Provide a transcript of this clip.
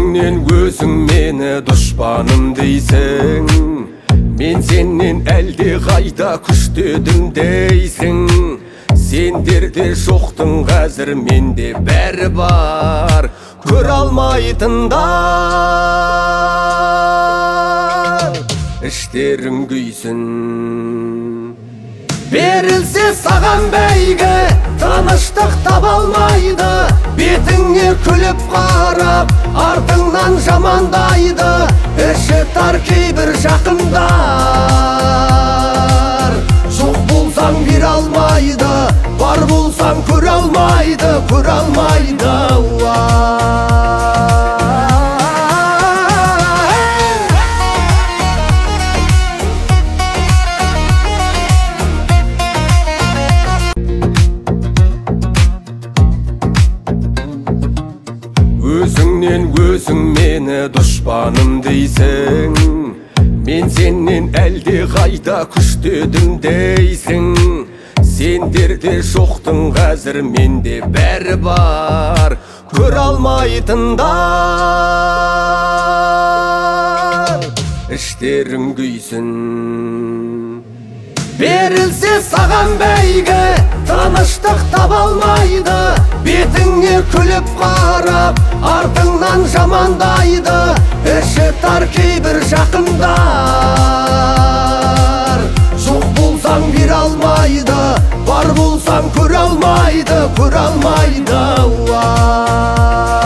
Өзіңнен өзің мені дұшпаным дейсің, мен сенен әлде қайда күштедім дейсің. Сендерде жоқтың қазір, менде бәрі бар, көре алмайтындар. Іштерің күйсін. Берілсе саған бәйгі, тыныштық таба алмайды. Бетіңе күліп қарап, артыңнан жамандайды. Іші тар кейбір жақындар. Жоқ болсаң бере алмайды, бар болсаң көре алмайды, көре алмайды. Өзіңнен өзің мені дұшпаным дейсің, мен сенен әлде қайда күштедім дейсің. Сендерде жоқтың қазір, менде бәрі бар, көре алмайтындар. Іштерің күйсін. Берілсе саған бәйгі, тыныштық таба алмайды. Бетіңе күліп қарап, артыңнан жамандайды. Іші тар кейбір жақындар. Жоқ болсаң бере алмайды, бар болсаң көре алмайды, көре алмайды.